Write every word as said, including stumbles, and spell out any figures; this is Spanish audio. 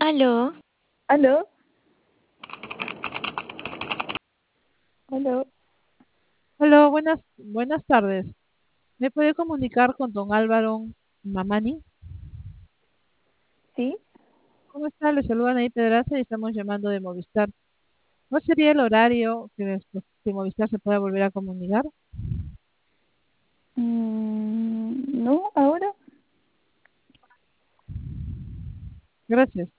Aló, ¿Aló? ¿Aló? Hola, buenas, buenas tardes. ¿Me puede comunicar con don Álvaro Mamani? ¿Sí? ¿Cómo está? Le saludan ahí Pedraza y estamos llamando de Movistar. ¿No sería el horario que, después- que Movistar se pueda volver a comunicar? Mm, ¿no? ¿Ahora? Gracias.